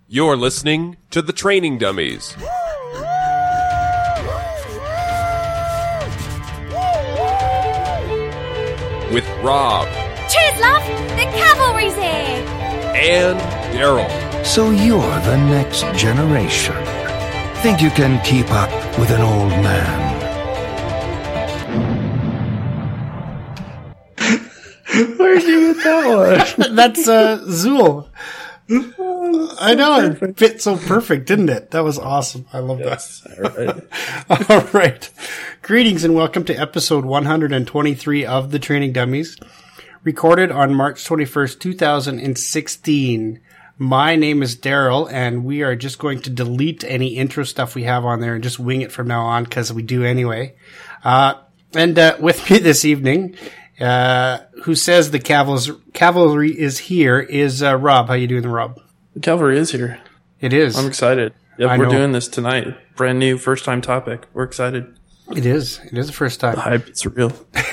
You're listening to The Training Dummies. With Rob. Cheers, love! The cavalry's here! And Daryl. So you're the next generation. Think you can keep up with an old man? Where'd you get that one? That's Zool. I know, it fit so perfect, didn't it? That was awesome. I love that. All right. All right. Greetings and welcome to episode 123 of The Training Dummies, recorded on March 21st, 2016. My name is Daryl, and we are just going to delete any intro stuff we have on there and just wing it from now on, because we do anyway. And with me this evening, who says the cavalry is here, is Rob. How you doing, Rob? The cavalry is here. It is. I'm excited. Yep, I we're know. doing this tonight. Brand new, first time topic. We're excited. It is. It is the first time. The hype, it's real.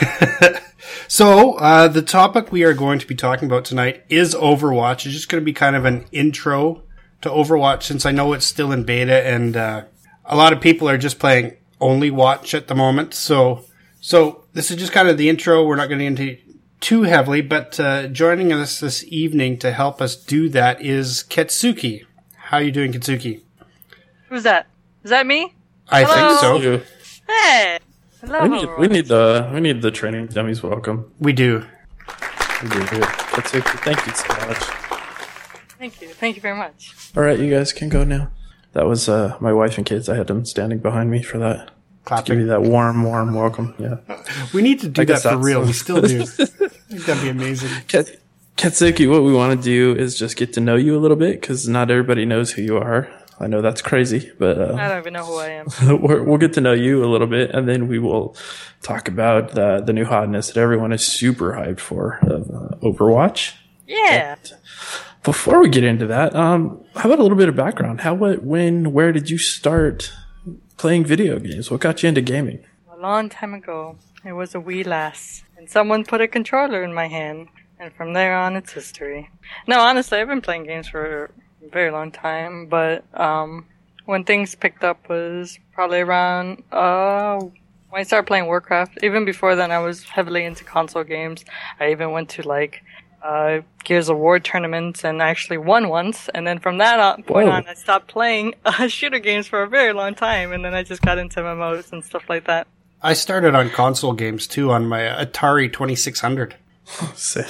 So, the topic we are going to be talking about tonight is Overwatch. It's just going to be kind of an intro to Overwatch, since I know it's still in beta and a lot of people are just playing only Watch at the moment. So this is just kind of the intro. We're not going to get into too heavily, but joining us this evening to help us do that is Ketsuki. How are you doing, Ketsuki? Who's that? Is that me? I Hello. think so. You- Hey! Hello. we need the training dummies welcome. We do. We do. Thank you so much. Thank you very much. All right, you guys can go now. That was my wife and kids. I had them standing behind me for that. Give you Clapping. that warm welcome. Yeah. We need to do I that guess for that's- real. We still do. I think that'd be amazing. Katsuki, what we want to do is just get to know you a little bit, because not everybody knows who you are. I know that's crazy, but I don't even know who I am. we'll get to know you a little bit, and then we will talk about the new hotness that everyone is super hyped for, Overwatch. Yeah. Before we get into that, how about a little bit of background? How, what, when, where did you start playing video games? What got you into gaming? A long time ago, I was a wee lass, and someone put a controller in my hand, and from there on, it's history. No, honestly, I've been playing games for a very long time, but when things picked up was probably around when I started playing Warcraft. Even before then, I was heavily into console games. I even went to Gears of War tournaments and actually won once. And then from that point on, I stopped playing shooter games for a very long time, and then I just got into MMOs and stuff like that. I started on console games too on my Atari 2600. Same.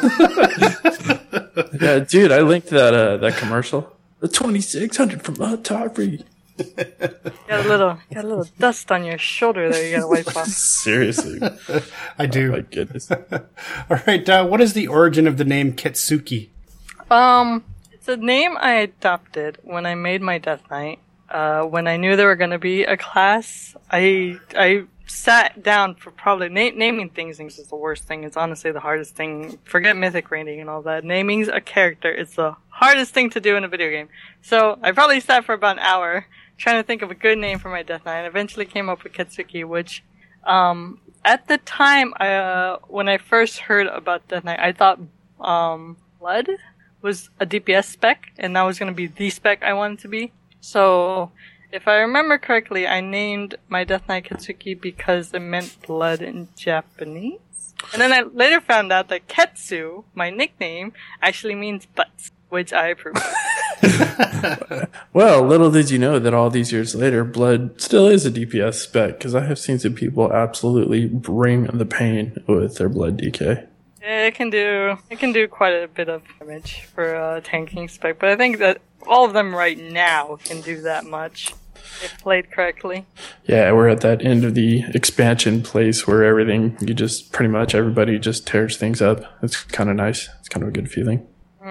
Yeah, dude, I linked that commercial. The 2600 from Atari. Got a little dust on your shoulder there. You gotta wipe off. Seriously. I do. My goodness. All right. What is the origin of the name Ketsuki? It's a name I adopted when I made my Death Knight. When I knew there were gonna be a class, I sat down for probably naming things is the worst thing. It's honestly the hardest thing. Forget mythic rating and all that. Naming a character is the hardest thing to do in a video game. So I probably sat for about an hour trying to think of a good name for my Death Knight, and eventually came up with Ketsuki, which at the time when I first heard about Death Knight, I thought Blood was a DPS spec, and that was going to be the spec I wanted to be. So if I remember correctly, I named my Death Knight Ketsuki because it meant blood in Japanese. And then I later found out that Ketsu, my nickname, actually means butts, which I approve of. Well, little did you know that all these years later, Blood still is a DPS spec, because I have seen some people absolutely bring the pain with their Blood DK. Yeah, it can do quite a bit of damage for a tanking spec, but I think that all of them right now can do that much if played correctly. Yeah, we're at that end of the expansion place where everything, you just pretty much everybody just tears things up. It's kind of nice. It's kind of a good feeling.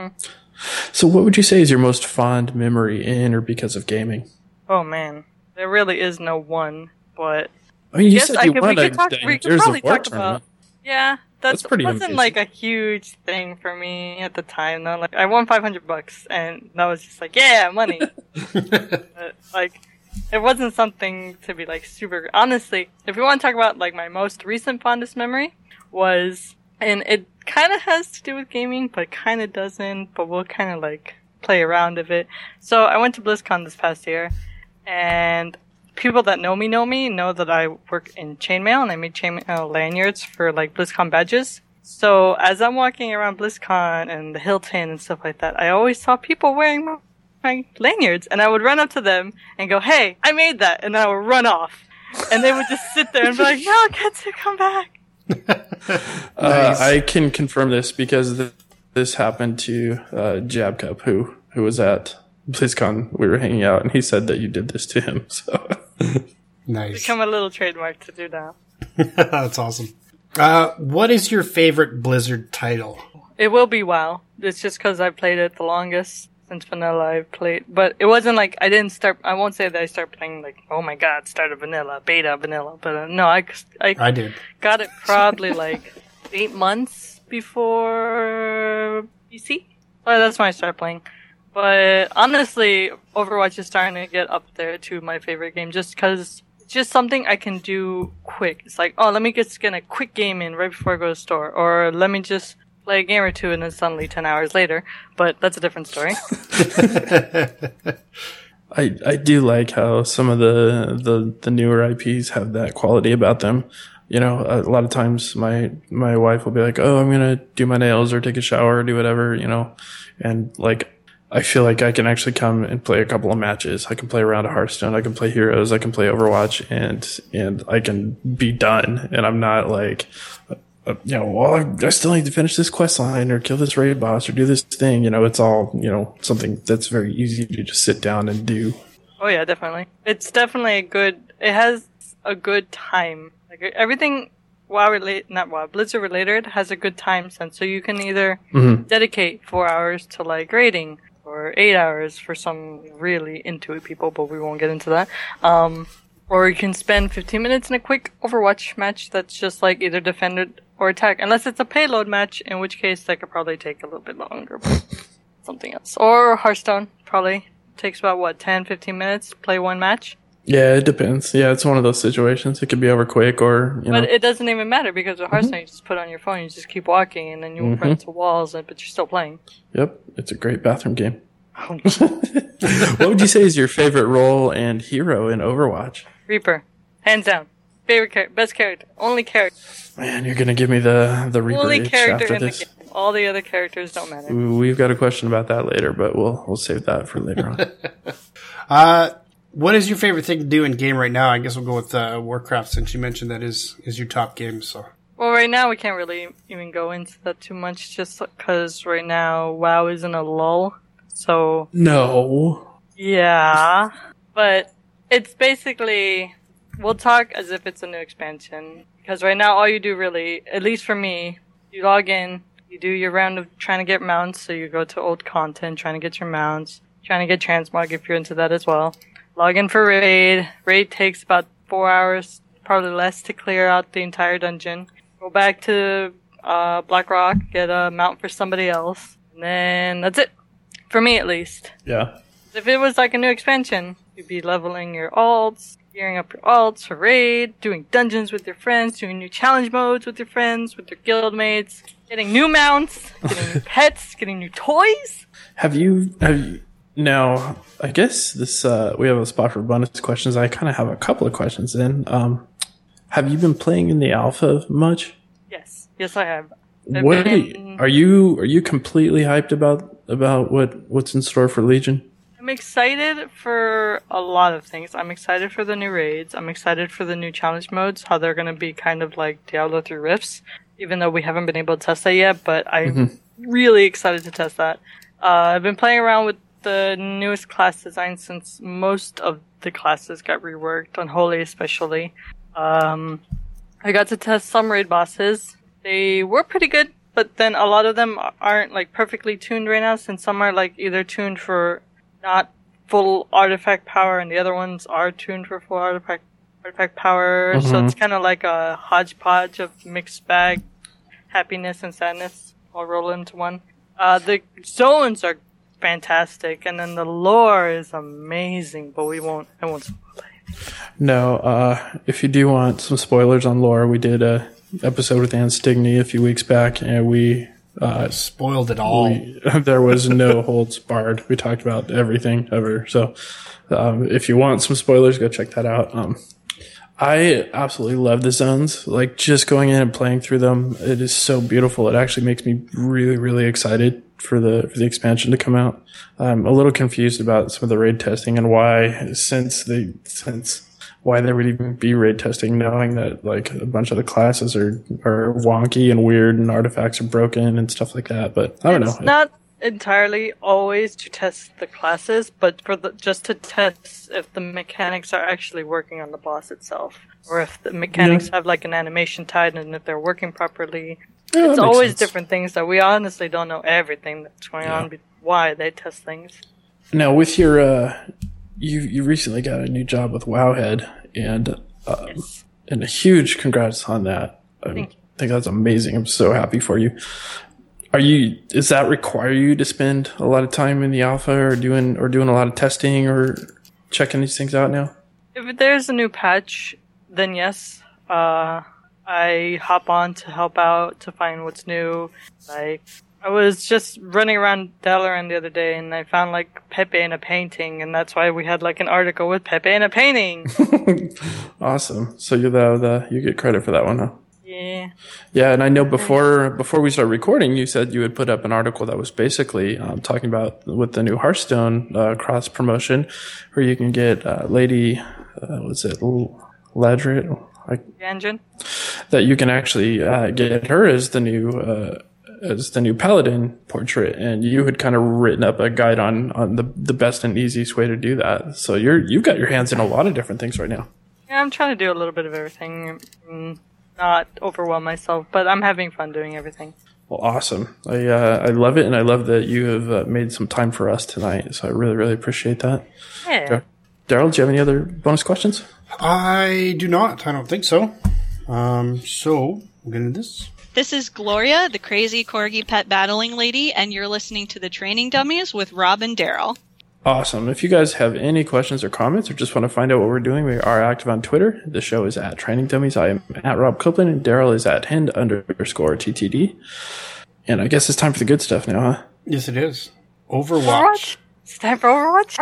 So what would you say is your most fond memory in or because of gaming? Oh man, there really is no one, but I mean, you Yes, said I you could- won we a could talk- we could Gears probably of War talk about- tournament. yeah, That's pretty wasn't amazing. like a huge thing for me at the time. No, like I won $500, and that was just like, yeah, money. But, like, it wasn't something to be like super. Honestly, if we want to talk about like my most recent fondest memory was, and it kind of has to do with gaming, but kind of doesn't. But we'll kind of like play around of it. So I went to BlizzCon this past year, and people that know me know that I work in chainmail, and I make chainmail lanyards for like BlizzCon badges. So as I'm walking around BlizzCon and the Hilton and stuff like that, I always saw people wearing my lanyards, and I would run up to them and go, "Hey, I made that," and I would run off, and they would just sit there and be like, "No, Ketsu, come back." Nice. I can confirm this because this happened to Jabcup, who was at BlizzCon. We were hanging out, and he said that you did this to him. So Nice. Become a little trademark to do now. That's awesome. What is your favorite Blizzard title? It will be WoW. It's just because I played it the longest since vanilla I've played. But it wasn't like I didn't start. I won't say that I started playing like, oh my god, started vanilla, beta, vanilla. But no, I did. Got it probably like 8 months before PC. Well, that's when I started playing. But honestly, Overwatch is starting to get up there to my favorite game just because it's just something I can do quick. It's like, oh, let me just get a quick game in right before I go to the store. Or let me just play a game or two and then suddenly 10 hours later. But that's a different story. I do like how some of the newer IPs have that quality about them. You know, a lot of times my wife will be like, "Oh, I'm gonna do my nails or take a shower or do whatever," you know, and like I feel like I can actually come and play a couple of matches. I can play around a Hearthstone. I can play Heroes. I can play Overwatch, and I can be done. And I'm not like, you know, well, I still need to finish this quest line or kill this raid boss or do this thing. You know, it's all, you know, something that's very easy to just sit down and do. Oh yeah, definitely. It's definitely it has a good time. Like everything Blizzard related has a good time sense. So you can either dedicate 4 hours to like raiding, or 8 hours for some really into it people, but we won't get into that. Or you can spend 15 minutes in a quick Overwatch match that's just like either defend or attack. Unless it's a payload match, in which case that could probably take a little bit longer. But something else. Or Hearthstone, probably. Takes about, 10, 15 minutes to play one match? Yeah, it depends. Yeah, it's one of those situations. It could be over quick or, you know. But it doesn't even matter because with Hearthstone, you just put on your phone, you just keep walking, and then you run into walls, but you're still playing. Yep, it's a great bathroom game. What would you say is your favorite role and hero in Overwatch? Reaper. Hands down. Favorite character. Best character. Only character. Man, you're going to give me the Reaper Only itch character after in this. the game. All the other characters don't matter. We've got a question about that later, but we'll save that for later on. What is your favorite thing to do in game right now? I guess we'll go with Warcraft, since you mentioned that is your top game. So, well, right now we can't really even go into that too much, just because right now WoW is in a lull. So No. yeah, but it's basically we'll talk as if it's a new expansion because right now all you do really, at least for me, you log in, you do your round of trying to get mounts. So you go to old content, trying to get your mounts, trying to get transmog if you're into that as well. Log in for raid. Raid takes about 4 hours, probably less, to clear out the entire dungeon. Go back to Blackrock, get a mount for somebody else, and then that's it. For me, at least. Yeah. If it was like a new expansion, you'd be leveling your alts, gearing up your alts for raid, doing dungeons with your friends, doing new challenge modes with your friends, with your guild mates, getting new mounts, getting new pets, getting new toys. Have you now, I guess this, we have a spot for bonus questions. I kind of have a couple of questions then. Have you been playing in the alpha much? Yes. Yes, I have. Are you completely hyped about what's in store for Legion? I'm excited for a lot of things. I'm excited for the new raids. I'm excited for the new challenge modes, how they're going to be kind of like Diablo 3 Rifts, even though we haven't been able to test that yet, but I'm really excited to test that. I've been playing around with the newest class design since most of the classes got reworked, Unholy especially. I got to test some raid bosses. They were pretty good, but then a lot of them aren't like perfectly tuned right now, since some are like either tuned for not full artifact power and the other ones are tuned for full artifact power. So it's kind of like a hodgepodge of mixed bag happiness and sadness all roll into one. The zones are fantastic, and then the lore is amazing, but I won't spoil it. No, if you do want some spoilers on lore, we did a episode with Ann Stigney a few weeks back, and we Spoiled it all. There was no holds barred. We talked about everything ever. So if you want some spoilers, go check that out. I absolutely love the zones. Like, just going in and playing through them, it is so beautiful. It actually makes me really, really excited for the expansion to come out. I'm a little confused about some of the raid testing and why, why there would even be raid testing, knowing that like a bunch of the classes are wonky and weird and artifacts are broken and stuff like that. But I don't know. It's not entirely always to test the classes, but just to test if the mechanics are actually working on the boss itself, or if the mechanics have like an animation tied and if they're working properly. Yeah, it's always sense. different things that we honestly don't know everything that's going on, why they test things. Now, with your you recently got a new job with Wowhead, and Yes. and a huge congrats on that. I think that's amazing. I'm so happy for you. Does that require you to spend a lot of time in the alpha or doing a lot of testing or checking these things out now? If there's a new patch, then yes. I hop on to help out, to find what's new. Like, I was just running around Dalaran the other day and I found like Pepe in a painting, and that's why we had like an article with Pepe in a painting. Awesome. So you get credit for that one, huh? Yeah. Yeah, and I know before we started recording, you said you had put up an article that was basically talking about with the new Hearthstone cross promotion, where you can get Lady, Ladrit, Engine? that you can actually get her as the new paladin portrait, and you had kind of written up a guide on the best and easiest way to do that. So you've got your hands in a lot of different things right now. Yeah, I'm trying to do a little bit of everything. Not overwhelm myself, but I'm having fun doing everything. Well, awesome. I love it, and I love that you have made some time for us tonight. So I really, really appreciate that. Yeah. Daryl, do you have any other bonus questions? I do not. I don't think so. So we'll get into this. This is Gloria, the crazy corgi pet battling lady, and you're listening to the Training Dummies with Rob and Daryl. Awesome. If you guys have any questions or comments or just want to find out what we're doing, we are active on Twitter. The show is at Training Dummies. I am at Rob Copeland, and Daryl is at Hind_TTD. And I guess it's time for the good stuff now, huh? Yes, it is. Overwatch. It's time for Overwatch?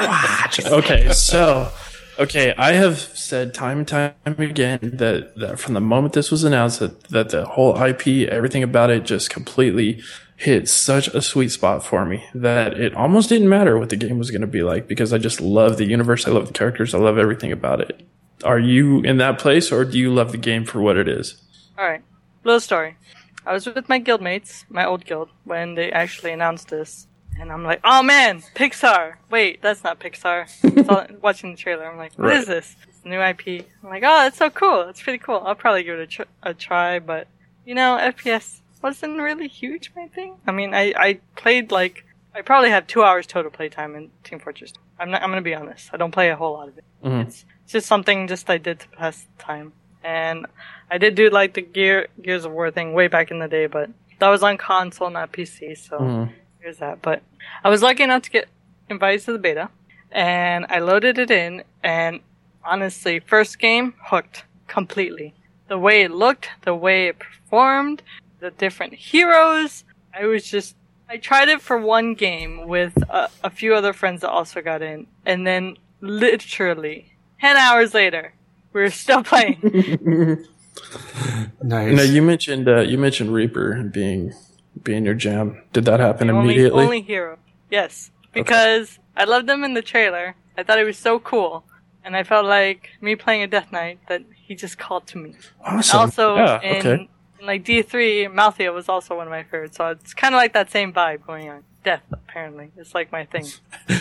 Okay, I have said time and time again that from the moment this was announced that the whole IP, everything about it just completely hit such a sweet spot for me that it almost didn't matter what the game was going to be like, because I just love the universe, I love the characters, I love everything about it. Are you in that place, or do you love the game for what it is? Alright, little story. I was with my guildmates, my old guild, when they actually announced this. And I'm like, oh man, Pixar. Wait, that's not Pixar. Watching the trailer, I'm like, what is this? It's a new IP. I'm like, oh, that's so cool. That's pretty cool. I'll probably give it a try, but, FPS wasn't really huge, my thing. I mean, I played I probably have 2 hours total playtime in Team Fortress. I'm gonna be honest. I don't play a whole lot of it. Mm-hmm. It's just something I did to pass the time. And I did do the Gears of War thing way back in the day, but that was on console, not PC, so here's that. But I was lucky enough to get invited to the beta, and I loaded it in, and honestly, first game, hooked completely. The way it looked, the way it performed, the different heroes, I tried it for one game with a few other friends that also got in, and then literally 10 hours later, we're still playing. Nice. Now you mentioned Reaper being your jam. Did that happen immediately? Only hero. Yes, because I loved him in the trailer. I thought he was so cool, and I felt like me playing a Death Knight that he just called to me. Awesome. Also, yeah, in D3, Malthea was also one of my favorites, so it's kind of like that same vibe going on. Death, apparently, it's like my thing.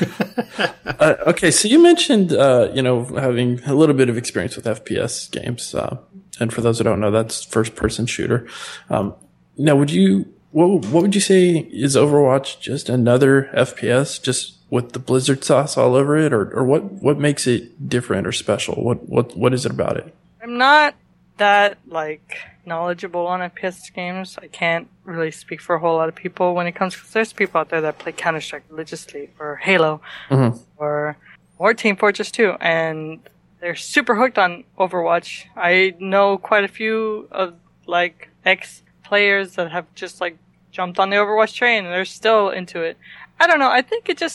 Okay, so you mentioned having a little bit of experience with FPS games, and for those who don't know, that's first-person shooter. Now, what would you say is Overwatch? Just another FPS, just with the Blizzard sauce all over it, or what makes it different or special? What is it about it? I'm not that knowledgeable on FPS games. I can't really speak for a whole lot of people when it comes, because there's people out there that play Counter-Strike religiously, or Halo, or Team Fortress 2, and they're super hooked on Overwatch. I know quite a few of ex-players that have just jumped on the Overwatch train and they're still into it. I don't know. I think it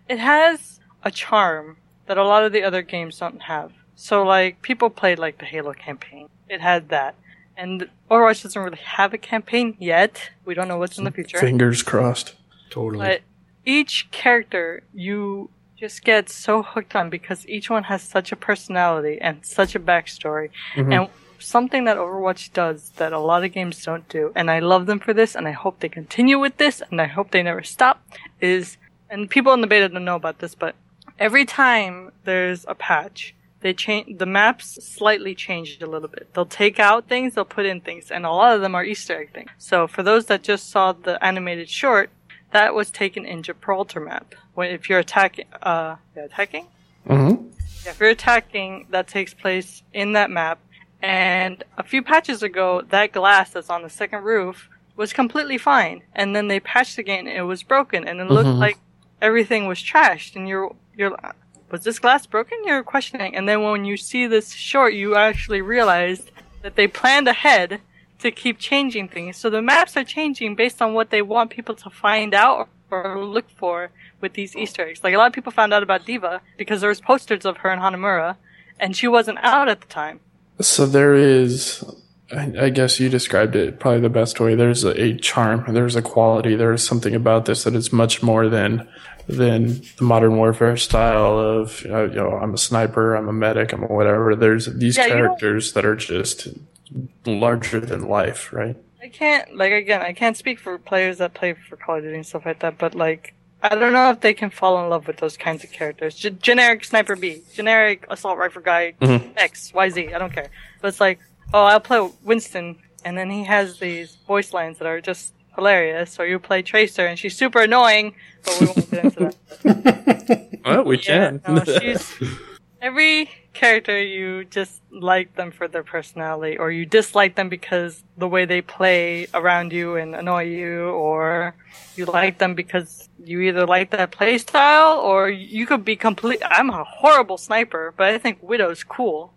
has a charm that a lot of the other games don't have. So, like, people played, like, the Halo campaign. It had that. And Overwatch doesn't really have a campaign yet. We don't know what's in the future. Fingers crossed. Totally. But each character you just get so hooked on because each one has such a personality and such a backstory. Mm-hmm. And something that Overwatch does that a lot of games don't do, and I love them for this, and I hope they continue with this, and I hope they never stop, is, and people in the beta don't know about this, but every time there's a patch, they change the maps slightly changed a little bit. They'll take out things, they'll put in things, and a lot of them are Easter egg things. So for those that just saw the animated short, that was taken in Gibraltar map. If you're attacking, attacking? Mm-hmm. Yeah, if you're attacking, that takes place in that map. And a few patches ago, that glass that's on the second roof was completely fine. And then they patched again, and it was broken, and it looked like everything was trashed. And you're was this glass broken? You're questioning. And then when you see this short, you actually realized that they planned ahead to keep changing things. So the maps are changing based on what they want people to find out or look for with these Easter eggs. Like, a lot of people found out about D.Va because there was posters of her in Hanamura, and she wasn't out at the time. So there is, I guess you described it probably the best way. There's a charm, there's a quality, there's something about this that is much more than the modern warfare style of, I'm a sniper, I'm a medic, I'm a whatever. There's these characters that are just larger than life, right? I can't speak for players that play for Call of Duty and stuff like that, but, like, I don't know if they can fall in love with those kinds of characters. Generic Sniper B, generic Assault Rifle guy, X, Y, Z, I don't care. But it's like, oh, I'll play Winston, and then he has these voice lines that are just hilarious. Or you play Tracer, and she's super annoying, but we won't get into that. Well, we can. No, every character, you just like them for their personality, or you dislike them because the way they play around you and annoy you, or you like them because you either like that play style, or you could be I'm a horrible sniper, but I think Widow's cool.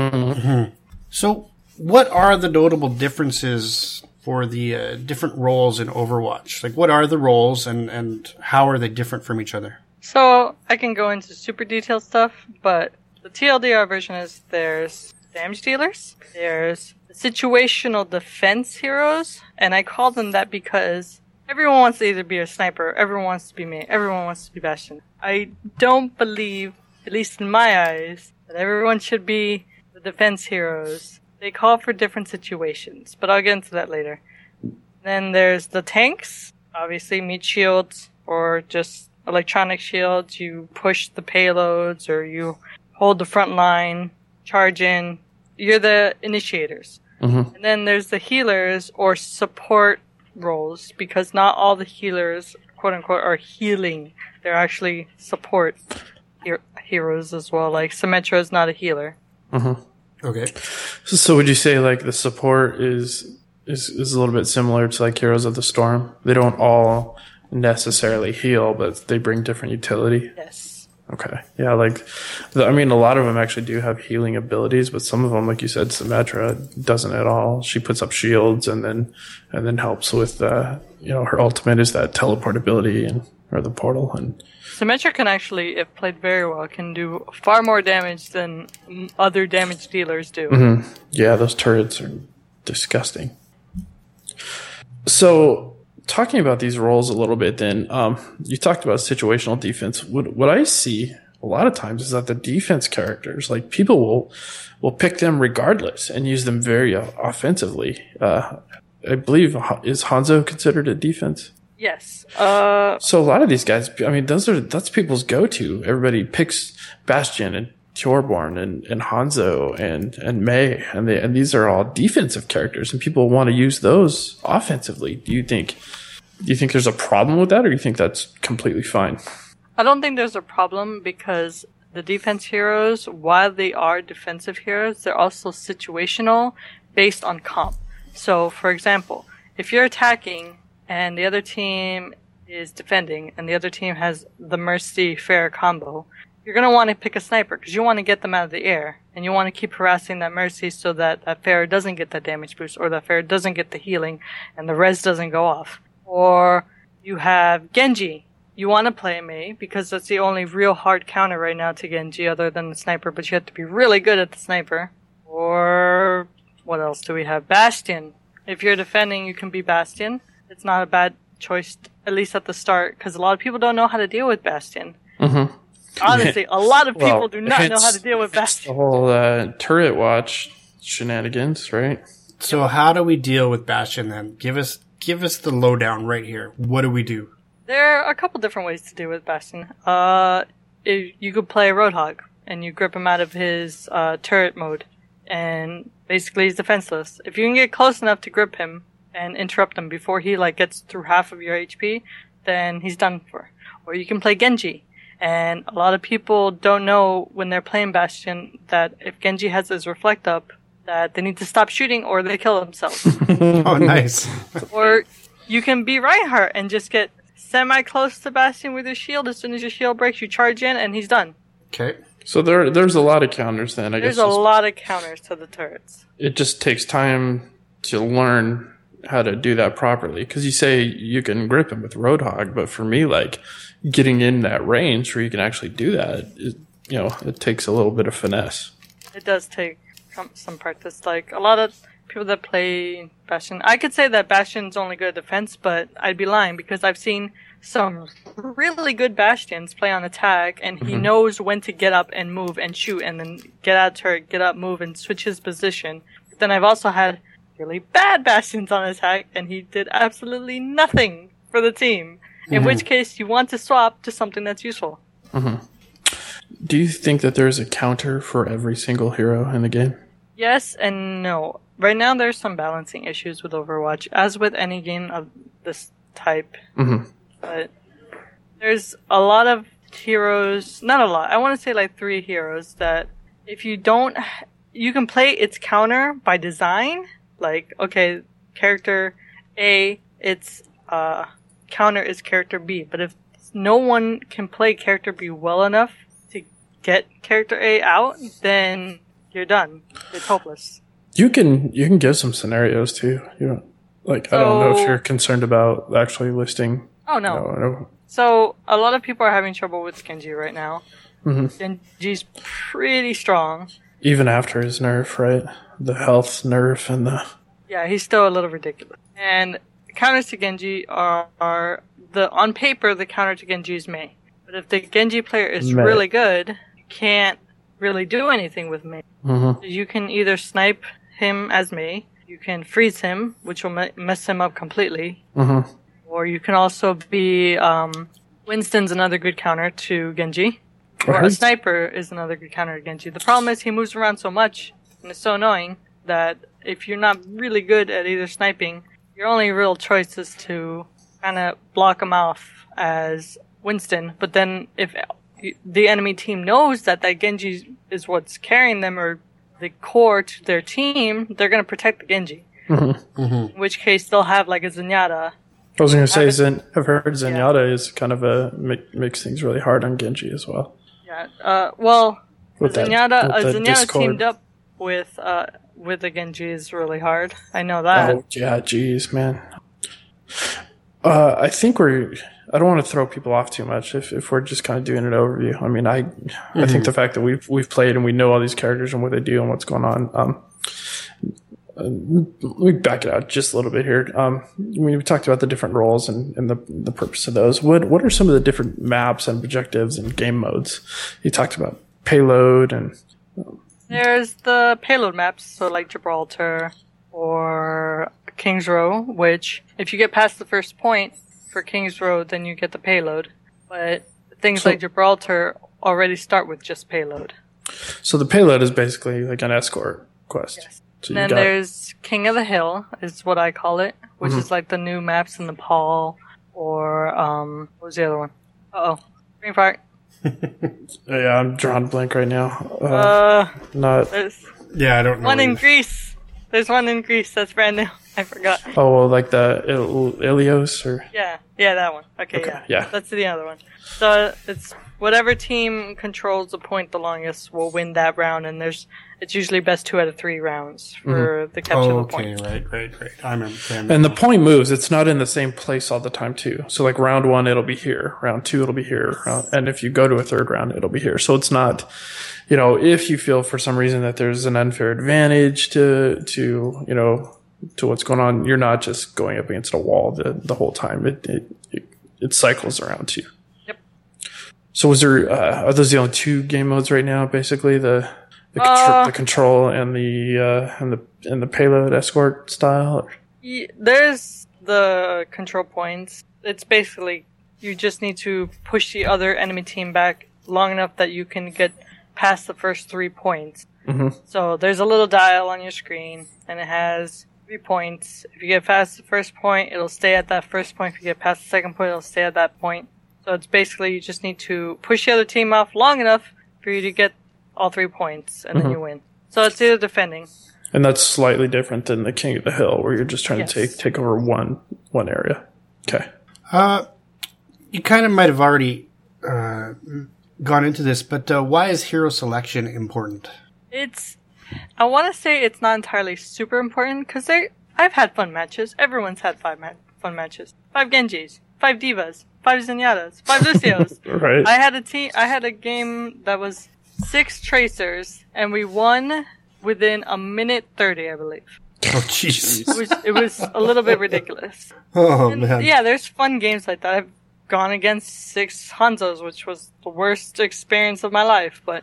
So, what are the notable differences for the different roles in Overwatch? Like, what are the roles, and how are they different from each other? So, I can go into super detailed stuff, but the TLDR version is there's damage dealers, there's situational defense heroes, and I call them that because everyone wants to either be a sniper, everyone wants to be me, everyone wants to be Bastion. I don't believe, at least in my eyes, that everyone should be the defense heroes. They call for different situations, but I'll get into that later. Then there's the tanks, obviously meat shields, or just electronic shields. You push the payloads, or you hold the front line, charge in. You're the initiators. And then there's the healers or support roles, because not all the healers, quote unquote, are healing. They're actually support heroes as well. Like Symmetra is not a healer. Okay. So would you say like the support is a little bit similar to like Heroes of the Storm? They don't all necessarily heal, but they bring different utility. Yes. Okay. Yeah, like, a lot of them actually do have healing abilities, but some of them, like you said, Symmetra doesn't at all. She puts up shields and then helps with, her ultimate is that teleportability or the portal. And Symmetra can actually, if played very well, can do far more damage than other damage dealers do. Yeah, those turrets are disgusting. So, talking about these roles a little bit, then you talked about situational defense. What I see a lot of times is that the defense characters, like people will pick them regardless and use them very offensively. I believe, is Hanzo considered a defense? Yes. So a lot of these guys, that's people's go-to. Everybody picks Bastion and Torbjorn and Hanzo and Mei, and these are all defensive characters, and people want to use those offensively. Do you think there's a problem with that, or do you think that's completely fine? I don't think there's a problem, because the defense heroes, while they are defensive heroes, they're also situational based on comp. So, for example, if you're attacking and the other team is defending and the other team has the Mercy Pharah combo, you're going to want to pick a sniper because you want to get them out of the air, and you want to keep harassing that Mercy so that Pharah doesn't get that damage boost, or that Pharah doesn't get the healing and the res doesn't go off. Or you have Genji. You want to play Mei because that's the only real hard counter right now to Genji other than the sniper, but you have to be really good at the sniper. Or what else do we have? Bastion. If you're defending, you can be Bastion. It's not a bad choice, at least at the start, because a lot of people don't know how to deal with Bastion. Mm-hmm. Honestly, a lot of people do not know how to deal with Bastion. The whole turret watch shenanigans, right? So how do we deal with Bastion then? Give us the lowdown right here. What do we do? There are a couple different ways to deal with Bastion. You could play Roadhog, and you grip him out of his turret mode, and basically he's defenseless. If you can get close enough to grip him and interrupt him before he gets through half of your HP, then he's done for. Or you can play Genji. And a lot of people don't know when they're playing Bastion that if Genji has his reflect up, that they need to stop shooting or they kill themselves. Oh, nice. Or you can be Reinhardt and just get semi-close to Bastion with your shield. As soon as your shield breaks, you charge in and he's done. Okay. So there's a lot of counters then, I guess. There's a lot of counters to the turrets. It just takes time to learn how to do that properly. Because you say you can grip him with Roadhog, but for me, getting in that range where you can actually do that, it takes a little bit of finesse. It does take some practice. A lot of people that play Bastion, I could say that Bastion's only good at defense, but I'd be lying because I've seen some really good Bastions play on attack, and he knows when to get up and move and shoot, and then get out turret, get up, move, and switch his position. But then I've also had really bad Bastions on attack, and he did absolutely nothing for the team. In which case, you want to swap to something that's useful. Mm-hmm. Do you think that there's a counter for every single hero in the game? Yes and no. Right now, there's some balancing issues with Overwatch, as with any game of this type. Mm-hmm. But there's a lot of heroes, not a lot, I want to say 3 heroes that if you don't, you can play its counter by design. Okay, character A, its counter is character B. But if no one can play character B well enough to get character A out, then you're done. It's hopeless. You can give some scenarios too. I don't know if you're concerned about actually listing. Oh no. So a lot of people are having trouble with Genji right now. Mm-hmm. Genji's pretty strong. Even after his nerf, right? The health nerf and the... Yeah, he's still a little ridiculous. And counters to Genji are on paper, the counter to Genji is Mei. But if the Genji player is really good, you can't really do anything with Mei. Mm-hmm. You can either snipe him as Mei, you can freeze him, which will mess him up completely. Mm-hmm. Or you can also be... Winston's another good counter to Genji. Or a sniper is another good counter to Genji. The problem is he moves around so much, and it's so annoying, that if you're not really good at either sniping, your only real choice is to kind of block him off as Winston. But then if the enemy team knows that Genji is what's carrying them or the core to their team, they're going to protect the Genji. Mm-hmm. Mm-hmm. In which case they'll have a Zenyatta. I was going to say, I've heard Zenyatta is kind of makes things really hard on Genji as well. Yeah, Zenyatta teamed up with the Genji is really hard. I know that. Oh, yeah, geez, man. I think I don't want to throw people off too much if we're just kind of doing an overview. I mean, I think the fact that we've played and we know all these characters and what they do and what's going on. Let me back it out just a little bit here. We talked about the different roles and the purpose of those. What are some of the different maps and objectives and game modes? You talked about payload and... There's the payload maps, so Gibraltar or King's Row, which if you get past the first point for King's Row, then you get the payload. But things like Gibraltar already start with just payload. So the payload is basically like an escort quest. Yes. So and then there's King of the Hill, is what I call it, which is the new maps in Nepal, or, what was the other one? Green Park. Yeah, I'm drawing blank right now. I don't know. One in Greece. There's one in Greece that's brand new. I forgot. Oh, well, like the Ilios or... Yeah, that one. Okay, yeah. That's the other one. So it's whatever team controls the point the longest will win that round, and it's usually best 2 out of 3 rounds for the capture of the point. Right. I remember. And the point moves. It's not in the same place all the time, too. So, like, round 1, it'll be here. Round 2, it'll be here. And if you go to a third round, it'll be here. So it's not, if you feel for some reason that there's an unfair advantage to what's going on, you're not just going up against a wall the whole time. It cycles around too. Yep. So are those the only 2 game modes right now? Basically, the control and the payload escort style. There's the control points. It's basically you just need to push the other enemy team back long enough that you can get past the first 3 points. Mm-hmm. So there's a little dial on your screen, and it has 3 points. If you get past the first point, it'll stay at that first point. If you get past the second point, it'll stay at that point. So it's basically you just need to push the other team off long enough for you to get all 3 points, and then you win. So it's either defending. And that's slightly different than the King of the Hill, where you're just trying to take over one area. Okay. You kind of might have already gone into this, but why is hero selection important? I want to say it's not entirely super important, because I've had fun matches. Everyone's had fun matches. 5 Genjis, 5 Divas, 5 Zenyatas, 5 Lucios. Right. I had a game that was 6 Tracers, and we won within a minute 30, I believe. Oh, jeez. It was a little bit ridiculous. Oh, man. Yeah, there's fun games like that. I've gone against 6 Hanzos, which was the worst experience of my life, but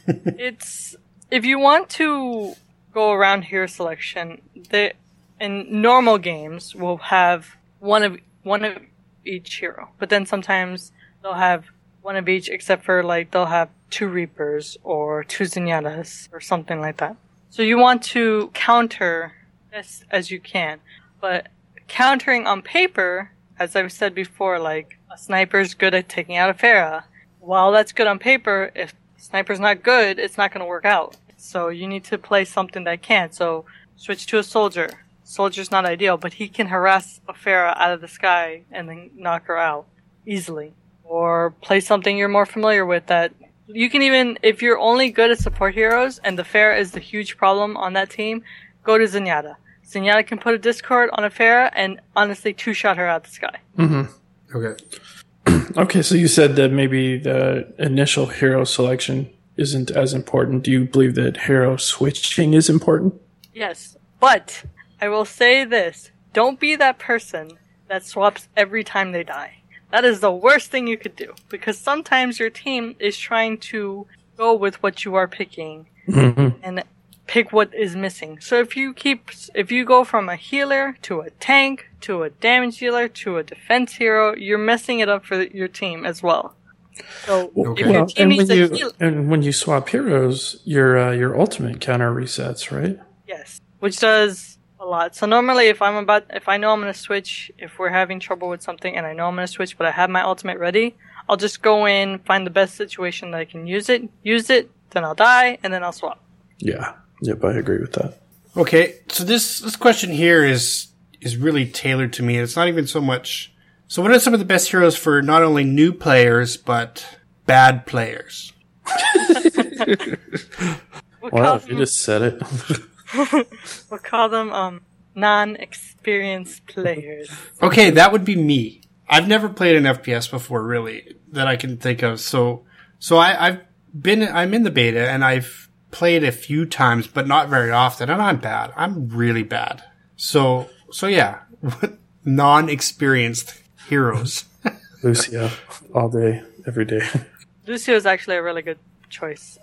if you want to go around hero selection, in normal games we'll have one of each hero, but then sometimes they'll have one of each, except for they'll have 2 Reapers or 2 Zenyatas or something like that. So you want to counter as you can, but countering on paper, as I've said before, a sniper's good at taking out a Pharah. While that's good on paper, if sniper's not good, it's not going to work out. So you need to play something that can. So switch to a soldier. Soldier's not ideal, but he can harass a Pharah out of the sky and then knock her out easily. Or play something you're more familiar with that you can even, if you're only good at support heroes and the Pharah is the huge problem on that team, go to Zenyatta. Zenyatta can put a Discord on a Pharah and honestly 2-shot her out the sky. Mm-hmm. Okay. Okay, so you said that maybe the initial hero selection isn't as important. Do you believe that hero switching is important? Yes, but I will say this. Don't be that person that swaps every time they die. That is the worst thing you could do, because sometimes your team is trying to go with what you are picking and pick what is missing. So if you go from a healer to a tank to a damage dealer to a defense hero, you're messing it up for your team as well. So if your team needs a healer, and when you swap heroes, your ultimate counter resets, right? Yes, which does a lot. So normally if I know I'm going to switch, if we're having trouble with something and I know I'm going to switch, but I have my ultimate ready, I'll just go in, find the best situation that I can use it, then I'll die, and then I'll swap. Yeah. Yep, I agree with that. Okay, so this question here is really tailored to me. It's not even so much... So what are some of the best heroes for not only new players, but bad players? Wow, you just said it. We'll call them non-experienced players. Okay, that would be me. I've never played an FPS before, really, that I can think of. So I'm in the beta and I've played a few times, but not very often, and I'm bad. I'm really bad. So yeah, non-experienced heroes. Lucio, all day, every day. Lucio is actually a really good choice.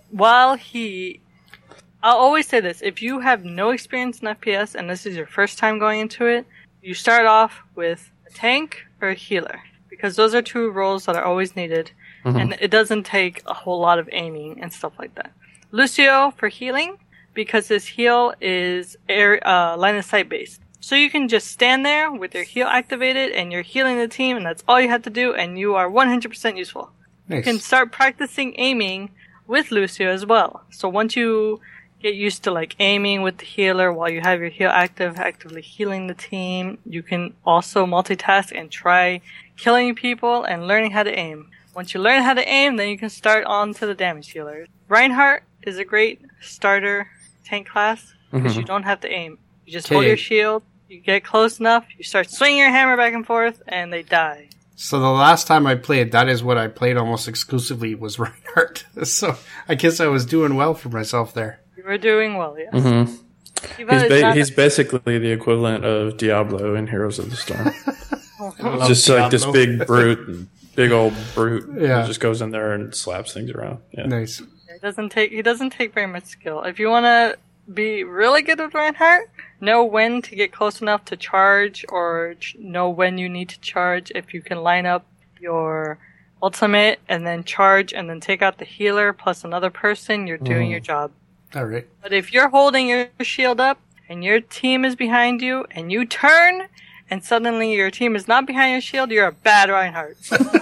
I'll always say this, if you have no experience in FPS and this is your first time going into it, you start off with a tank or a healer, because those are 2 roles that are always needed, and it doesn't take a whole lot of aiming and stuff like that. Lucio for healing, because his heal is line of sight based. So you can just stand there with your heal activated and you're healing the team, and that's all you have to do, and you are 100% useful. Nice. You can start practicing aiming with Lucio as well. So once you get used to like aiming with the healer while you have your heal actively healing the team. You can also multitask and try killing people and learning how to aim. Once you learn how to aim, then you can start on to the damage healers. Reinhardt is a great starter tank class because you don't have to aim. You just hold your shield, you get close enough, you start swinging your hammer back and forth, and they die. So the last time I played, that is what I played almost exclusively was Reinhardt. So I guess I was doing well for myself there. You were doing well, yes. He's basically the equivalent of Diablo in Heroes of the Storm. Just Diablo. like this big brute, big old brute Yeah. that just goes in there and slaps things around. Yeah. Nice. He doesn't take very much skill. If you want to be really good with Reinhardt, know when to get close enough to charge, or know when you need to charge. If you can line up your ultimate and then charge and then take out the healer plus another person, you're doing your job. All right. But if you're holding your shield up and your team is behind you and you turn and suddenly your team is not behind your shield, you're a bad Reinhardt.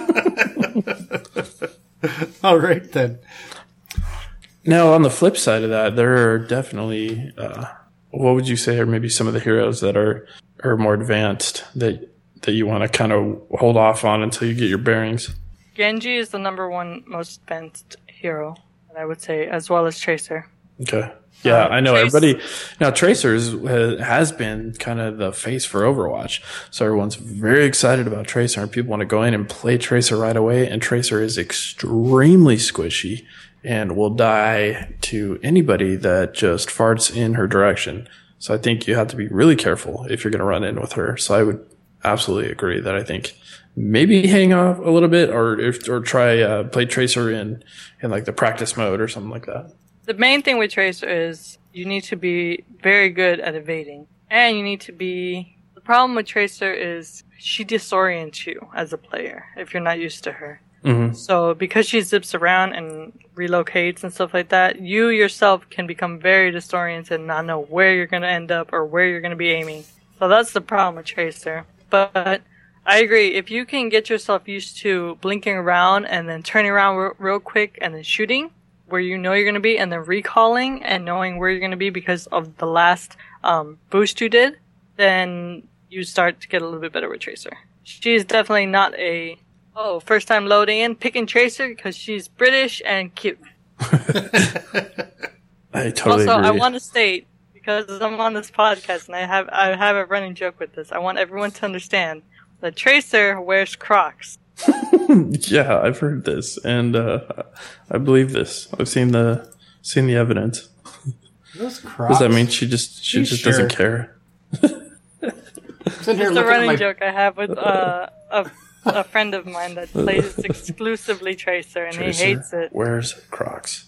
All right, then. Now, on the flip side of that, there are definitely, what would you say are maybe some of the heroes that are more advanced that you want to kind of hold off on until you get your bearings? Genji is the number one most advanced hero, I would say, as well as Tracer. Okay. Yeah, I know Trace- everybody. Now, Tracer has been kind of the face for Overwatch. So everyone's very excited about Tracer, and people want to go in and play Tracer right away. And Tracer is extremely squishy and will die to anybody that just farts in her direction. So I think you have to be really careful if you're going to run in with her. So I would absolutely agree that I think maybe hang off a little bit, or try play Tracer in like the practice mode or something like that. The main thing with Tracer is you need to be very good at evading. And you need to be... The problem with Tracer is she disorients you as a player if you're not used to her. Mm-hmm. So because she zips around and relocates and stuff like that, you yourself can become very disoriented and not know where you're going to end up or where you're going to be aiming. So that's the problem with Tracer. But I agree. If you can get yourself used to blinking around and then turning around real quick and then shooting where you know you're going to be, and then recalling and knowing where you're going to be because of the last boost you did, then you start to get a little bit better with Tracer. She's definitely not a, first time loading in, picking Tracer because she's British and cute. I totally Also, agree. I want to state, because I'm on this podcast and I have a running joke with this, I want everyone to understand that Tracer wears Crocs. Yeah, I've heard this, and I believe this. I've seen the evidence. Those Crocs. Does that mean she just sure? doesn't care? It's a running joke I have with a friend of mine that plays exclusively Tracer, and Tracer he hates it. wears Crocs.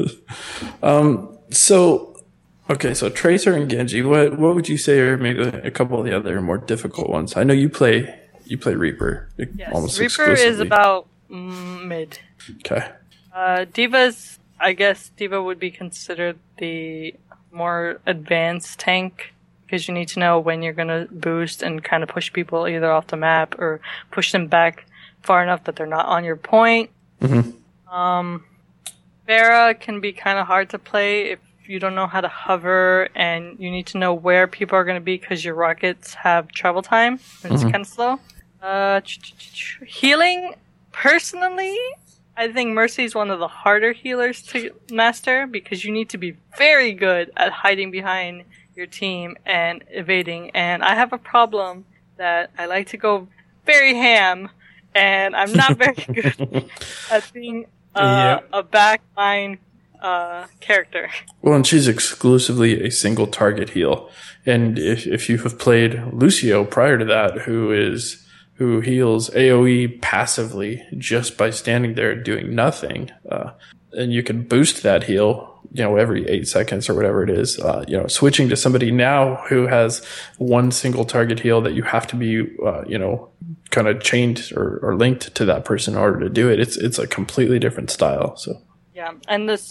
So Tracer and Genji. What would you say are maybe a couple of the other more difficult ones? I know you play Reaper. Yes, Almost Reaper exclusively. is about mid. Okay. Diva's, I guess Diva would be considered the more advanced tank, because you need to know when you're going to boost and kind of push people either off the map or push them back far enough that they're not on your point. Mm-hmm. Pharah can be kind of hard to play if you don't know how to hover, and you need to know where people are going to be because your rockets have travel time, and it's kind of slow. Healing, personally, I think Mercy is one of the harder healers to master because you need to be very good at hiding behind your team and evading. And I have a problem that I like to go very ham, and I'm not very good at being a backline character. Well, and she's exclusively a single target heal. And if you have played Lucio prior to that, who heals AoE passively just by standing there doing nothing, and you can boost that heal, every 8 seconds or whatever it is, switching to somebody now who has one single target heal that you have to be, kind of chained or linked to that person in order to do it. It's a completely different style. So. Yeah, and two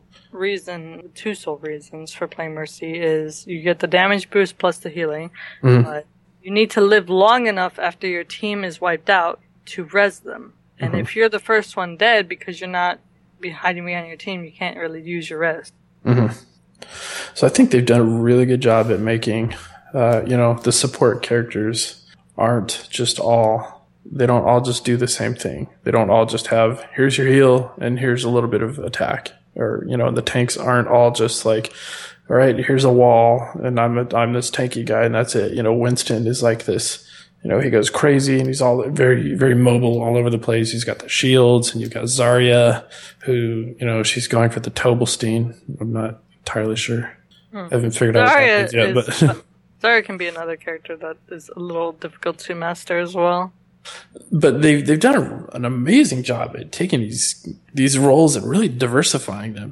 sole reasons for playing Mercy is you get the damage boost plus the healing, but you need to live long enough after your team is wiped out to res them. And if you're the first one dead because you're not hiding behind your team, you can't really use your res. So I think they've done a really good job at making, the support characters aren't just they don't all just do the same thing. They don't all just have, here's your heal and here's a little bit of attack. Or, the tanks aren't all just like, all right, here's a wall and I'm this tanky guy and that's it. Winston is like this, he goes crazy and he's all very, very mobile all over the place. He's got the shields and you've got Zarya who, she's going for the Tobelstein. I'm not entirely sure. I haven't figured out what that is yet, but Zarya can be another character that is a little difficult to master as well. But they've done an amazing job at taking these roles and really diversifying them.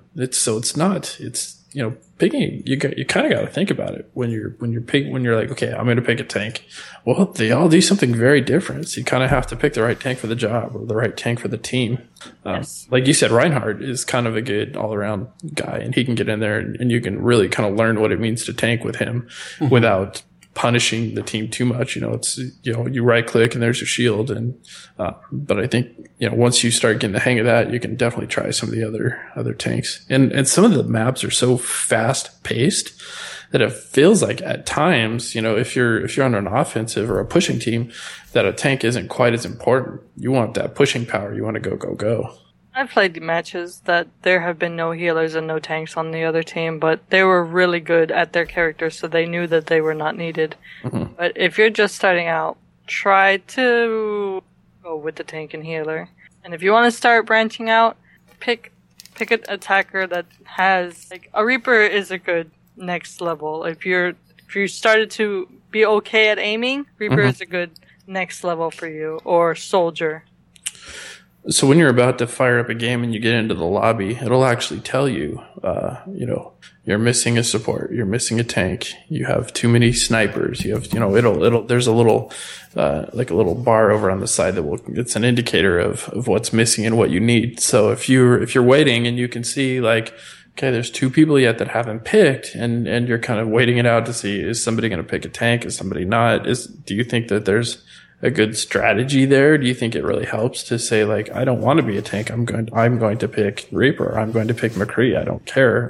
Picking, you kind of got to think about it when you're like, okay, I'm going to pick a tank. Well, they all do something very different. So you kind of have to pick the right tank for the job or the right tank for the team. Yes. Like you said, Reinhardt is kind of a good all around guy and he can get in there and you can really kind of learn what it means to tank with him without punishing the team too much. It's, you right click and there's your shield. And, but I think, once you start getting the hang of that, you can definitely try some of the other tanks. And some of the maps are so fast paced that it feels like at times, if you're on an offensive or a pushing team, that a tank isn't quite as important. You want that pushing power. You want to go. I've played matches that there have been no healers and no tanks on the other team, but they were really good at their characters, so they knew that they were not needed. Mm-hmm. But if you're just starting out, try to go with the tank and healer. And if you want to start branching out, pick an attacker that has, like, a Reaper is a good next level. If you started to be okay at aiming, Reaper is a good next level for you, or Soldier. So when you're about to fire up a game and you get into the lobby, it'll actually tell you, you're missing a support, you're missing a tank, you have too many snipers, you have, there's a little, like a little bar over on the side it's an indicator of what's missing and what you need. So if you're waiting and you can see like, okay, there's 2 people yet that haven't picked and you're kind of waiting it out to see, is somebody going to pick a tank? Is somebody not? Do you think that there's a good strategy there? Do you think it really helps to say like, I don't want to be a tank. I'm going to pick Reaper. I'm going to pick McCree. I don't care.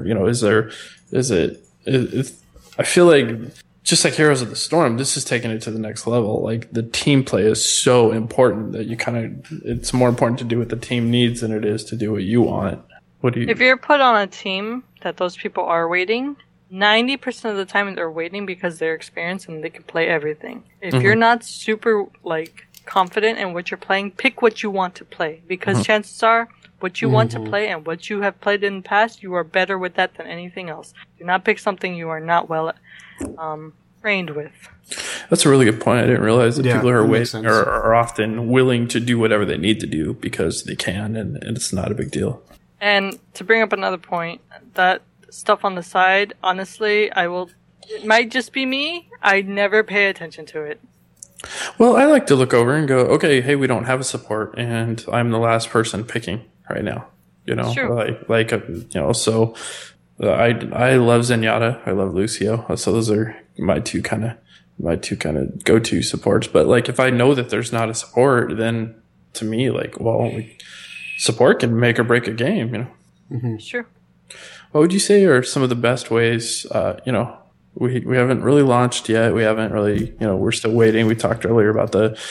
I feel like just like Heroes of the Storm, this is taking it to the next level. Like the team play is so important that it's more important to do what the team needs than it is to do what you want. If you're put on a team that those people are waiting, 90% of the time they're waiting because they're experienced and they can play everything. If you're not super confident in what you're playing, pick what you want to play, because chances are what you want to play and what you have played in the past, you are better with that than anything else. Do not pick something you are not well trained with. That's a really good point. I didn't realize that people who are waiting are often willing to do whatever they need to do because they can, and it's not a big deal. And to bring up another point, that stuff on the side, honestly, it might just be me. I never pay attention to it. Well, I like to look over and go, okay, hey, we don't have a support and I'm the last person picking right now. Sure. So I love Zenyatta. I love Lucio. So those are my two kind of go-to supports. But like, if I know that there's not a support, then to me, support can make or break a game, Sure. What would you say are some of the best ways, we haven't really launched yet. We haven't really, we're still waiting. We talked earlier about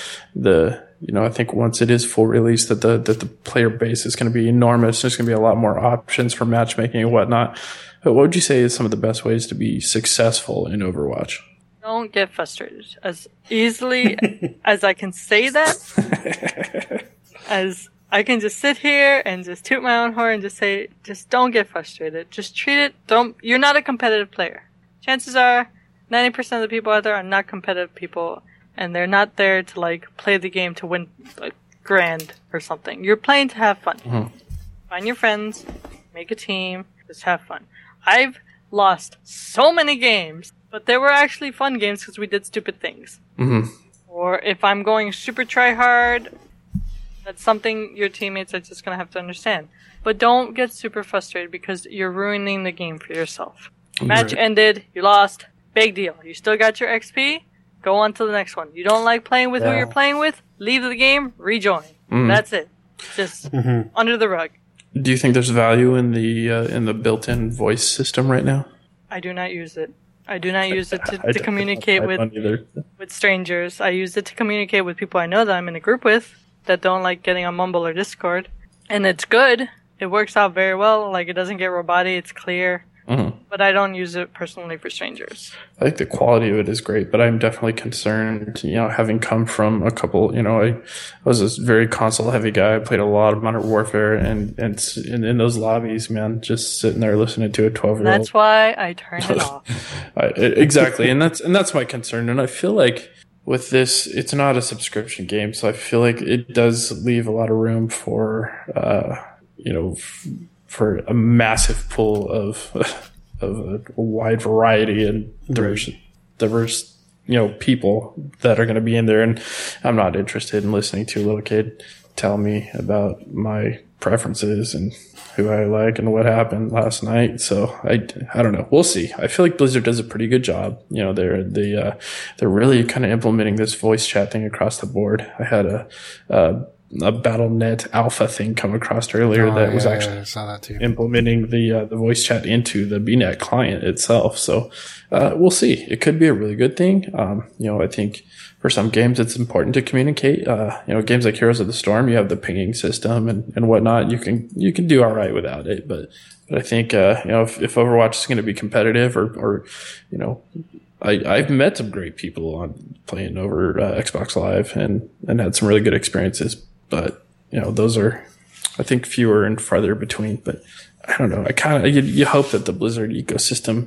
I think once it is full release that the player base is going to be enormous. There's going to be a lot more options for matchmaking and whatnot. But what would you say is some of the best ways to be successful in Overwatch? Don't get frustrated. As easily as I can say that, as I can just sit here and just toot my own horn and just say, just don't get frustrated. Just treat it. You're not a competitive player. Chances are 90% of the people out there are not competitive people, and they're not there to play the game to win grand or something. You're playing to have fun. Mm-hmm. Find your friends, make a team, just have fun. I've lost so many games, but they were actually fun games because we did stupid things. Mm-hmm. Or if I'm going super try hard, that's something your teammates are just going to have to understand. But don't get super frustrated because you're ruining the game for yourself. Match ended, you lost, big deal. You still got your XP, go on to the next one. You don't like playing with who you're playing with, leave the game, rejoin. That's it. Just under the rug. Do you think there's value in the built-in voice system right now? I do not use it. I do not use it I to don't communicate have one either. with strangers. I use it to communicate with people I know that I'm in a group with that don't like getting on Mumble or Discord. And it's good. It works out very well. Like, it doesn't get roboty. It's clear. Mm-hmm. But I don't use it personally for strangers. I think the quality of it is great, but I'm definitely concerned, having come from a couple, I was a very console heavy guy. I played a lot of Modern Warfare and in those lobbies, man, just sitting there listening to a 12-year-old. That's why I turned it off. Exactly. And that's my concern. And I feel like with this, it's not a subscription game. So I feel like it does leave a lot of room for, for a massive pool of a wide variety and diverse, people that are going to be in there. And I'm not interested in listening to a little kid tell me about my preferences and who I like and what happened last night. So I don't know. We'll see. I feel like Blizzard does a pretty good job. They're really kind of implementing this voice chat thing across the board. I had a BattleNet alpha thing come across earlier that was actually I saw that too. implementing the voice chat into the BNet client itself. So we'll see. It could be a really good thing. I think for some games it's important to communicate. Games like Heroes of the Storm, you have the pinging system and whatnot. You can do all right without it, but I think if Overwatch is going to be competitive or I've met some great people on playing over Xbox Live and had some really good experiences. But, those are, I think, fewer and farther between. But I don't know. You hope that the Blizzard ecosystem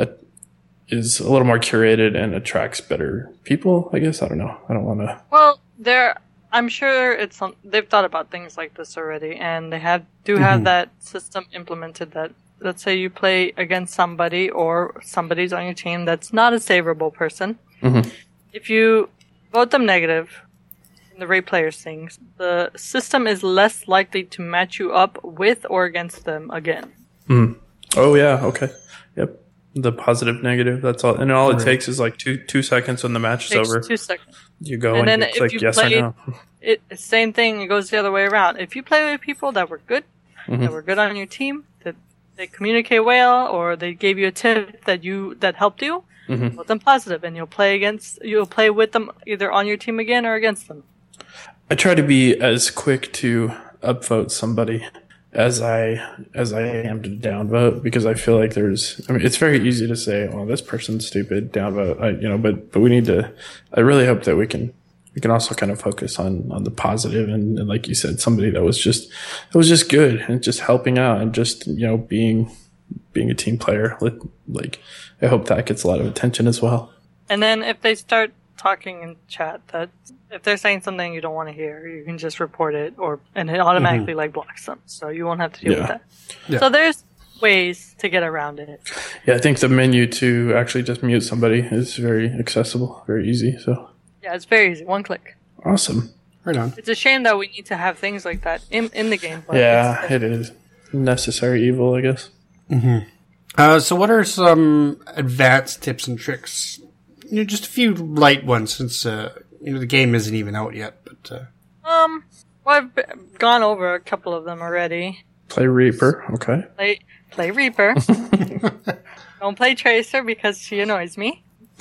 is a little more curated and attracts better people, I guess. I don't know. I don't want to. Well, I'm sure they've thought about things like this already, and they have that system implemented that, let's say you play against somebody or somebody's on your team that's not a favorable person. Mm-hmm. If you vote them negative, the rate players things, the system is less likely to match you up with or against them again. Mm. Oh yeah, okay. Yep. The positive, negative, that's all. And all it takes is like 2 seconds when the match is over. 2 seconds. You go and you click yes or no. Same thing, it goes the other way around. If you play with people that were good, that were good on your team, that they communicate well, or they gave you a tip that helped you, vote them positive, and you'll play with them either on your team again or against them. I try to be as quick to upvote somebody as I am to downvote, because I feel like it's very easy to say, "Oh, this person's stupid," downvote. But we need to. I really hope that we can also kind of focus on the positive and like you said, somebody that was just good and just helping out and just being a team player. Like I hope that gets a lot of attention as well. And then if they start talking in chat that if they're saying something you don't want to hear, you can just report it, and it automatically blocks them, so you won't have to deal with that. Yeah. So there's ways to get around it. Yeah, I think the menu to actually just mute somebody is very accessible, very easy. So yeah, it's very easy, 1 click. Awesome. Right on. It's a shame that we need to have things like that in the game. Yeah, it is necessary evil, I guess. Mm-hmm. So what are some advanced tips and tricks? Just a few light ones, since the game isn't even out yet. But well, I've gone over a couple of them already. Play Reaper, okay. Play Reaper. Don't play Tracer because she annoys me.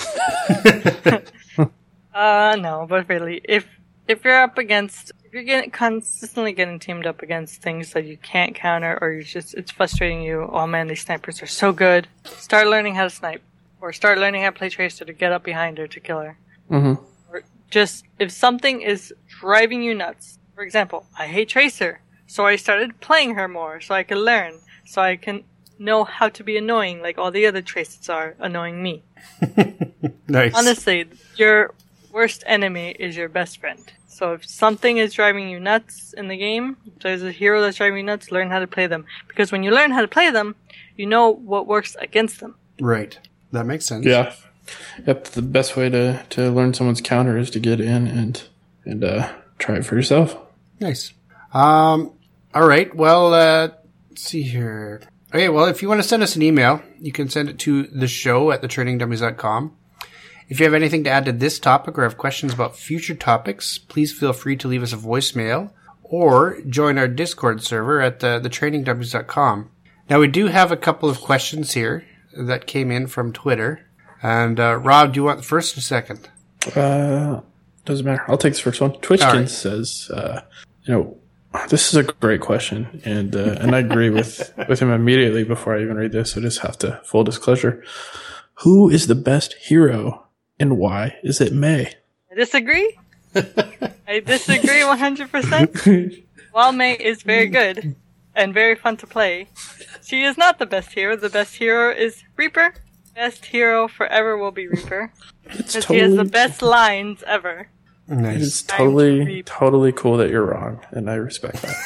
No, but really, if you're consistently getting teamed up against things that you can't counter, or it's frustrating you. Oh man, these snipers are so good. Start learning how to snipe. Or start learning how to play Tracer to get up behind her to kill her. Mm-hmm. Or just, if something is driving you nuts. For example, I hate Tracer, so I started playing her more, so I can learn, so I can know how to be annoying like all the other Tracers are annoying me. Nice. Honestly, your worst enemy is your best friend. So if something is driving you nuts in the game, if there's a hero that's driving you nuts, learn how to play them. Because when you learn how to play them, you know what works against them. Right. That makes sense. Yeah. Yep. The best way to learn someone's counter is to get in and try it for yourself. Nice. All right. Well, let's see here. Okay. Well, if you want to send us an email, you can send it to theshow@thetrainingdummies.com. If you have anything to add to this topic or have questions about future topics, please feel free to leave us a voicemail or join our Discord server at thetrainingdummies.com. Now, we do have a couple of questions here that came in from Twitter. And Rob, do you want the first or second? Doesn't matter. I'll take this first one. Twitchkin says, this is a great question, and I agree with him immediately before I even read this. I just have to, full disclosure. Who is the best hero, and why is it May? I disagree. I disagree 100%. While May is very good and very fun to play, she is not the best hero. The best hero is Reaper. Best hero forever will be Reaper. Because he has the best lines ever. Nice. It is totally cool that you're wrong, and I respect that.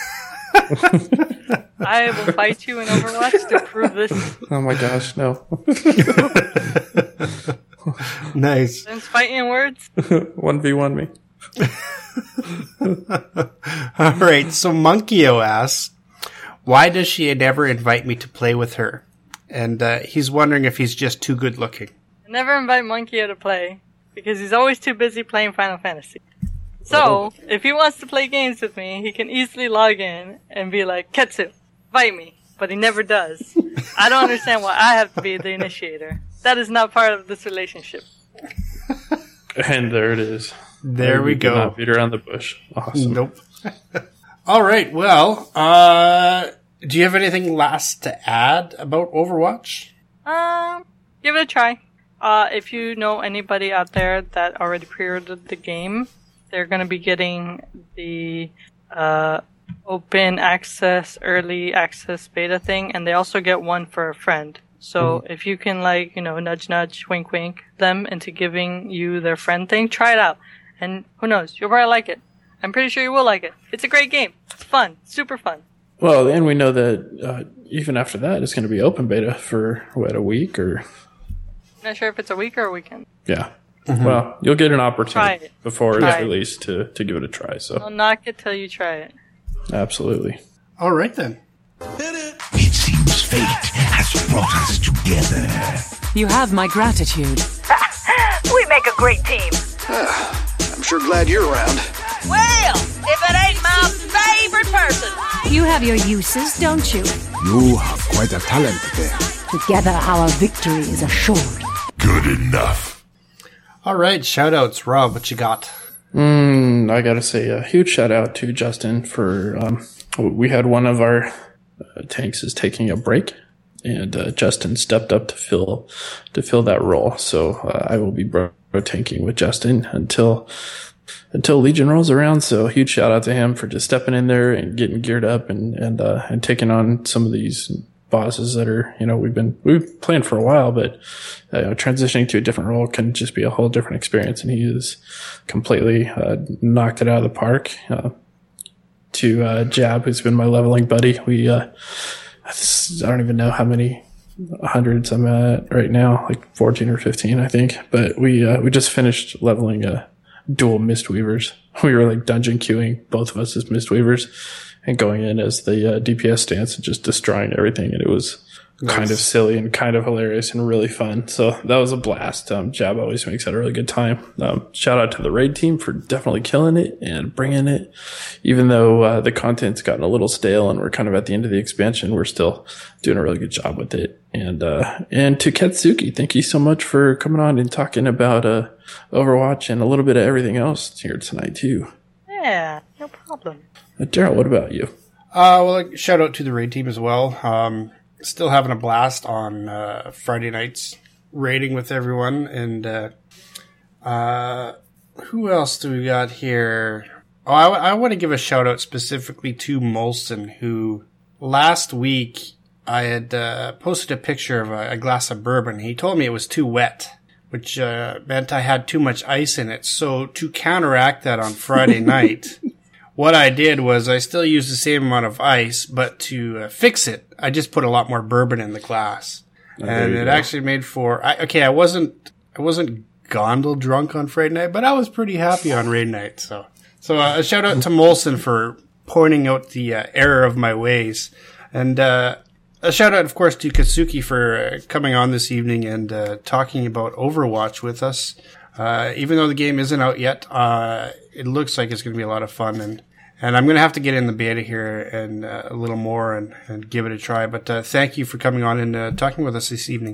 I will fight you in Overwatch to prove this. Oh my gosh, no. Nice. Since fighting in words. 1v1 me. All right, so Monkeyo asks, why does she never invite me to play with her? And he's wondering if he's just too good looking. I never invite Monkeyo to play, because he's always too busy playing Final Fantasy. So, if he wants to play games with me, he can easily log in and be like, Ketsu, invite me. But he never does. I don't understand why I have to be the initiator. That is not part of this relationship. And there it is. There we go. Not beat around the bush. Awesome. Nope. All right. Well, do you have anything last to add about Overwatch? Give it a try. If you know anybody out there that already pre-ordered the game, they're going to be getting the open access, early access beta thing, and they also get one for a friend. So if you can, nudge, nudge, wink, wink them into giving you their friend thing, try it out. And who knows, you'll probably like it. I'm pretty sure you will like it. It's a great game. It's fun. Super fun. Well, and we know that even after that, it's going to be open beta for, a week or... Not sure if it's a week or a weekend. Yeah. Mm-hmm. Well, you'll get an opportunity before it's released to give it a try. So I'll knock it till you try it. Absolutely. All right, then. It seems fate has brought us together. You have my gratitude. We make a great team. I'm sure glad you're around. Well, if it ain't my favorite person. You have your uses, don't you? You have quite a talent there. Together our victory is assured. Good enough. All right, shout-outs. Rob, what you got? I gotta say a huge shout out to Justin for, we had one of our tanks is taking a break, and Justin stepped up to fill that role. So I will be tanking with Justin until Legion rolls around. So huge shout out to him for just stepping in there and getting geared up and taking on some of these bosses that are, we've played for a while, but transitioning to a different role can just be a whole different experience. And he has completely knocked it out of the park. To Jab, who's been my leveling buddy, I don't even know how many hundreds I'm at right now, like 14 or 15, I think. But we just finished leveling dual Mistweavers. We were like dungeon queuing, both of us as Mistweavers, and going in as the DPS stance and just destroying everything. And it was kind of silly and kind of hilarious and really fun. So that was a blast. Jab always makes that a really good time. Shout out to the raid team for definitely killing it and bringing it. Even though the content's gotten a little stale and we're kind of at the end of the expansion, we're still doing a really good job with it. And to Katsuki, thank you so much for coming on and talking about Overwatch and a little bit of everything else here tonight too. Yeah, no problem. Daryl, what about you? Well, shout out to the raid team as well. Still having a blast on Friday nights, raiding with everyone. And who else do we got here? Oh, I want to give a shout out specifically to Molson, who last week I had posted a picture of a glass of bourbon. He told me it was too wet, which meant I had too much ice in it. So to counteract that on Friday night, what I did was I still used the same amount of ice, but to fix it, I just put a lot more bourbon in the glass. And it actually made for... I wasn't gondole drunk on Friday night, but I was pretty happy on raid night. So a shout out to Molson for pointing out the error of my ways. And a shout out, of course, to Katsuki for coming on this evening and talking about Overwatch with us. Even though the game isn't out yet, it looks like it's going to be a lot of fun. And I'm going to have to get in the beta here and a little more and give it a try. But thank you for coming on and talking with us this evening.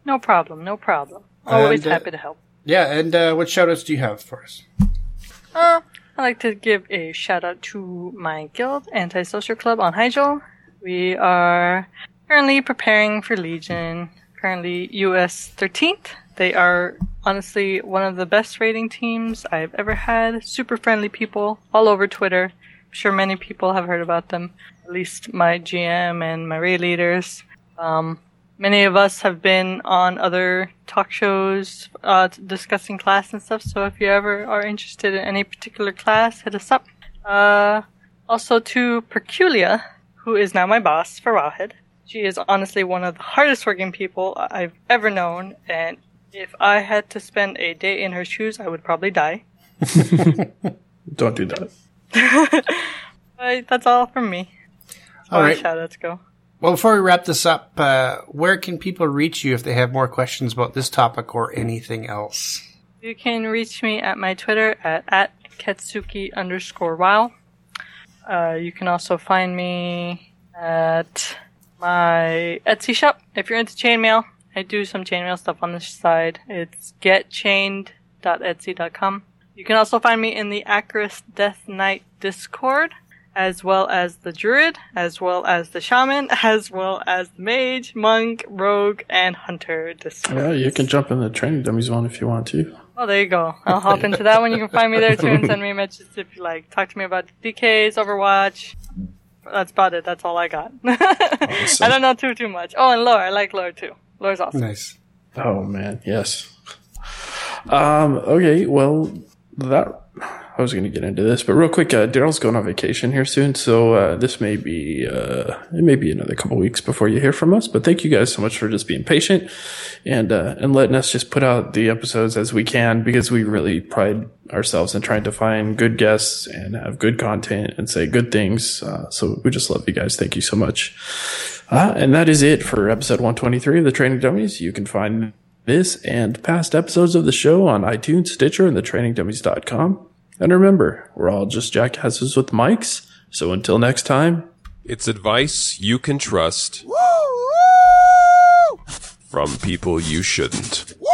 No problem. Always And, happy to help. Yeah, and what shout-outs do you have for us? I'd like to give a shout out to my guild, Antisocial Club on Hyjal. We are currently preparing for Legion, currently US 13th. They are honestly one of the best raiding teams I've ever had. Super friendly people all over Twitter. I'm sure many people have heard about them, at least my GM and my raid leaders. Many of us have been on other talk shows discussing class and stuff, so if you ever are interested in any particular class, hit us up. Also to Perculia, who is now my boss for Wowhead. She is honestly one of the hardest working people I've ever known, and if I had to spend a day in her shoes, I would probably die. Don't do that. That's all from me. All right. Shout-outs go. Well, before we wrap this up, where can people reach you if they have more questions about this topic or anything else? You can reach me at my Twitter at Ketsuki_wow. You can also find me at my Etsy shop. If you're into chainmail, I do some chainmail stuff on this side. It's getchained.etsy.com. You can also find me in the Acaris Death Knight Discord, as well as the Druid, as well as the Shaman, as well as the Mage, Monk, Rogue, and Hunter Discord. Yeah, you can jump in the Training Dummies one if you want to. Oh, there you go. I'll hop into that one. You can find me there too and send me messages if you like. Talk to me about DKs, Overwatch. That's about it. That's all I got. Awesome. I don't know too much. Oh, and lore. I like lore too. Lore's awesome. Nice. Oh man, yes. Okay, well, I was going to get into this, but real quick, Daryl's going on vacation here soon, so this may be another couple weeks before you hear from us. But thank you guys so much for just being patient and letting us just put out the episodes as we can, because we really pride ourselves in trying to find good guests and have good content and say good things. So we just love you guys. Thank you so much. And that is it for episode 123 of the Training Dummies. You can find this and past episodes of the show on iTunes, Stitcher, and thetrainingdummies.com. And remember, we're all just jackasses with mics. So until next time, it's advice you can trust from people you shouldn't.